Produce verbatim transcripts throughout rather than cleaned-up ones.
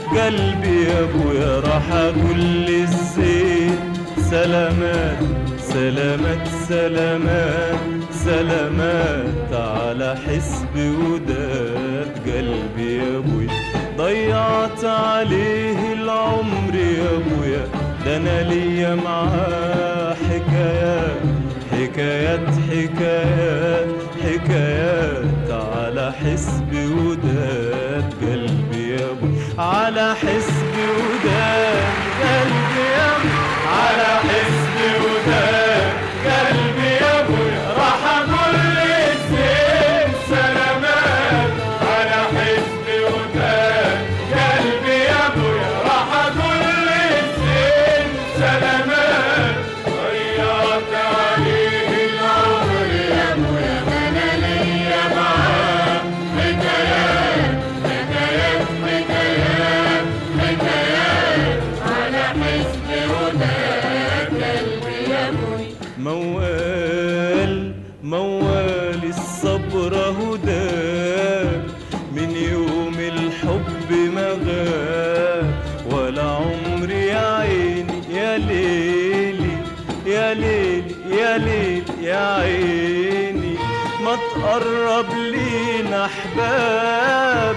قلبي يا ابويا راح اقول للزين سلامات سلامات سلامات سلامات على حسب وداد قلبي يا ابويا. ضيعت عليه العمر يا ابويا ده انا ليا معاه حكايات حكايات حكايات حكايات على حسب وداد قلبي يا ابويا. على حسب وداد قلبي يا ابويا على حسب وداد قلبي يا ابويا. راح اقول للزين سلامات على حسب وداد قلبي يا ابويا. راح اقول للزين سلامات ضيعت عليه العمر يا ابويا ده انا ليا معاه حكايات حكايات حكايات حكايات على حسب وداد قلبي يا ابويا. موال موال الصبر هداك من يوم الحب ما غاب ولا عمري يا عيني يا ليلي يا ليلي يا ليلي يا عيني ما تقرب لينا احباب.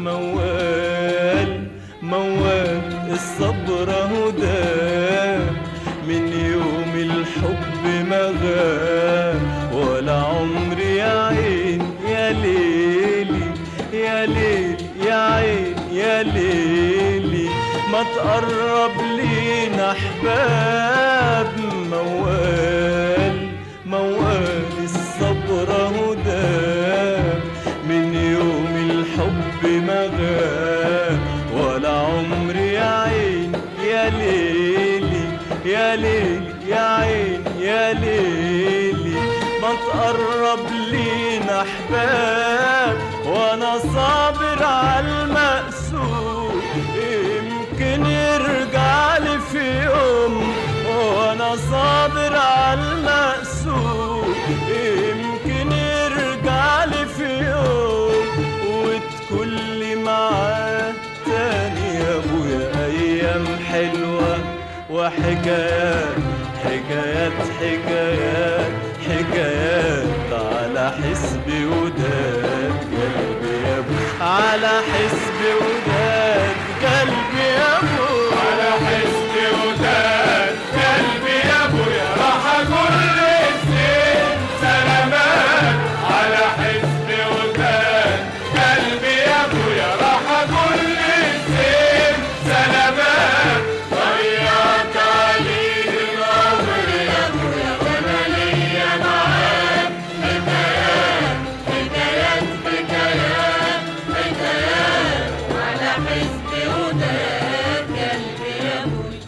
موال موال الصبر هداك من يوم الحب ما غاب ولا عمري يا عين يا ليلي يا ليلي يا عين يا ليلي ما تقرب لينا احباب. موال موال الصبر هداك من يوم الحب ما غاب ولا عمري يا عين يا ليلي يا ليلي يا عين يا ليلي ما تقرب لينا احباب. وانا صابر على المقسوم يمكن يرجع لي في يوم. وانا صابر على المقسوم يمكن يرجع لي في يوم وتكون لي معاه تاني يا ابويا ايام حلوه وحكايات حكايات حكايات حكايات على حسب وداد قلبي يا ابو. على حسب وداد قلبي يا ابو على حسب وداد قلبي يا ابويا. راح اقول للزين سلامات على حسب وداد قلبي يا ابويا. راح اقول للزين سلامات ضيعت عليه العمر يا ابويا وانا ليا معاه حكايات حكايات حكايات حكايات على حسب وداد قلبي يا ابويا.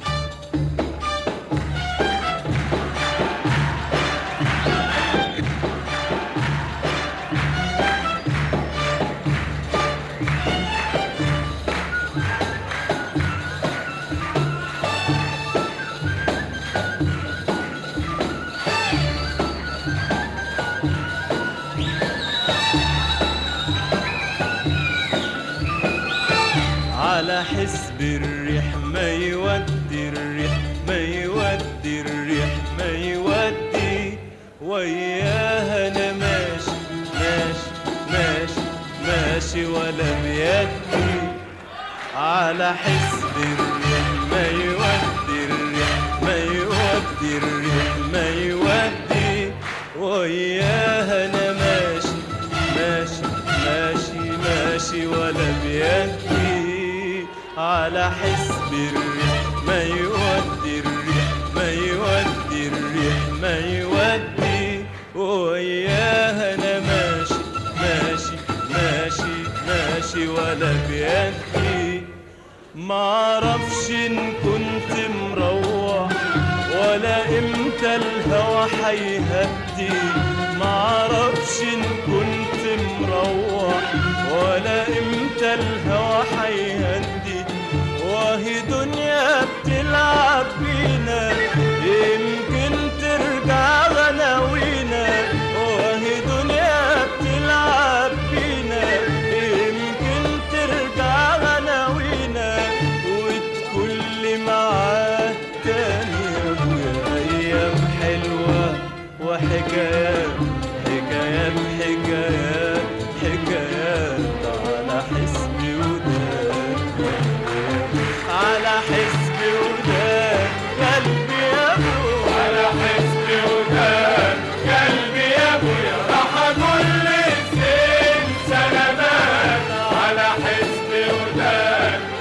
على حسب الريح ما يودي الريح ما يودي الريح ما يودي وياها انا ماشي ماشي ماشي ماشي ولا بيدي. على حسب الريح ما يودي الريح ما يودي الريح ما يودي وياها انا ماشي ماشي ماشي ماشي ولا بيدي. على حسب الريح ما يودي الريح ما يودي الريح ما يودي وياها انا ماشي ماشي ماشي ماشي ولا بيدي. معرفش ان كنت مروح ولا امتى الهوى حيهدي. معرفش ان كنت مروح ولا امتى الهوى حيهدي. وهي دنيا بتلعب بينا يمكن ترجع غناوينا. وهي دنيا بتلعب بينا يمكن ترجع غناوينا.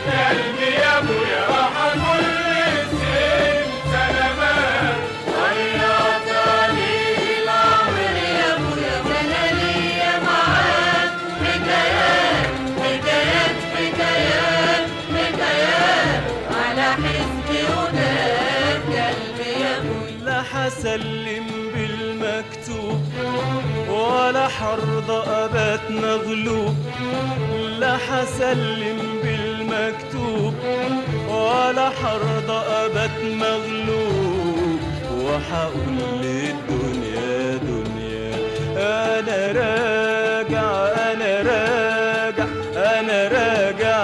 قلبي يا ابويا راح كل سن سلامات ويا طريق العمر يا ابويا وانا ليا معاك حكايات حكايات حكايات حكايات على حسبي وداد قلبي يا ابويا. لا حسلم بالمكتوب ولا حرضى أبات مغلوب، لا حسلم بالمكتوب ولا حرضى أبات مغلوب، وحقول للدنيا دنيا أنا راجع أنا راجع أنا راجع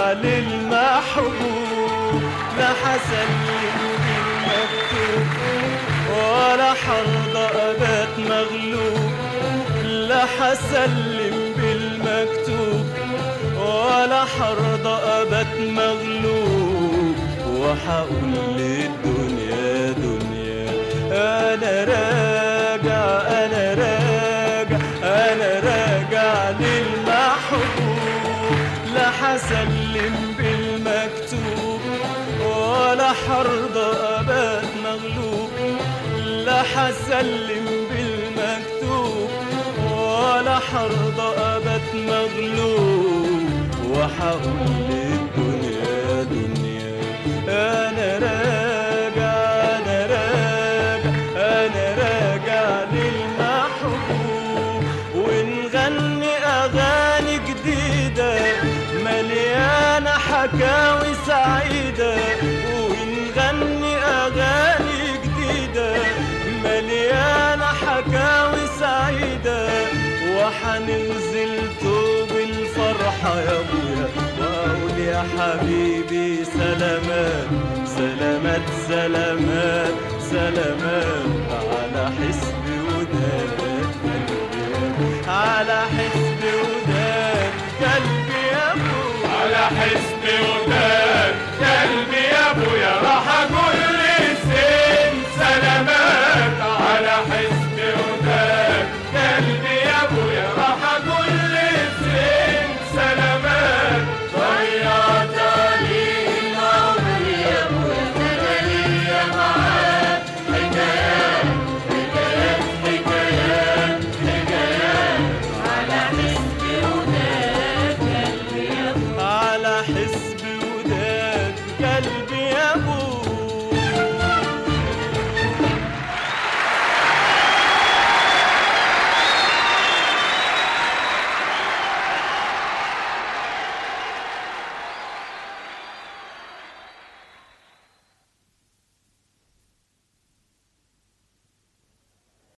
للمحبوب. لا حسلم بالمكتوب ولا حرضى أبات مغلوب، لا حسلم بالمكتوب ولا حرضى أبات مغلوب، وحقول للدنيا دنيا أنا راجع أنا راجع أنا راجع للمحبوب. لا حسلم بالمكتوب ولا حرضى أبات مغلوب، لا حسلم بالمكتوب ولا حرضى أبات مغلوب، وحقول للدنيا دنيا أنا راجع أنا راجع أنا راجع للمحبوب. ونغني أغاني جديدة مليانة حكاوي سعيدة، ونغني أغاني جديدة مليانة حكاوي سعيدة، وحننزل توب الفرحة يا ابويا واقول يا حبيبي سلامات سلامات سلامات سلامات على حسبي وداد قلبي على